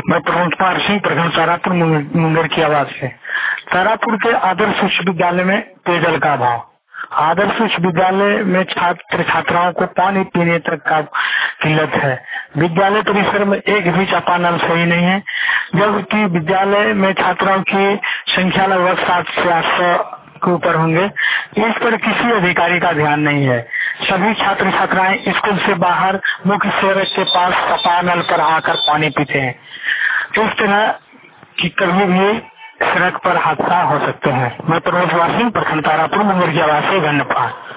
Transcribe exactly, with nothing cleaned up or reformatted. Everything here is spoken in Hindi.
मैं प्रमोद कुमार सिंह, प्रखंड तारापुर मुंगेर की आवाज से। तारापुर के आदर्श उच्च विद्यालय में पेयजल का अभाव। आदर्श उच्च विद्यालय में छात्र छात्राओं को पानी पीने तक का किल्लत है। विद्यालय परिसर में एक भी चापानल सही नहीं है, जबकि विद्यालय में छात्राओं की संख्या लगभग सात से आठ सौ के ऊपर होंगे। इस पर किसी अधिकारी का ध्यान नहीं है। सभी छात्र छात्राएं स्कूल से बाहर मुख्य सड़क के पास चापानल पर आकर पानी पीते हैं। इस तरह कि कभी भी सड़क पर हादसा हो सकते हैं। मैं प्रमोद कुमार सिंह, प्रखंड तारापुर मुंगेर की आवाज से धन्यवाद।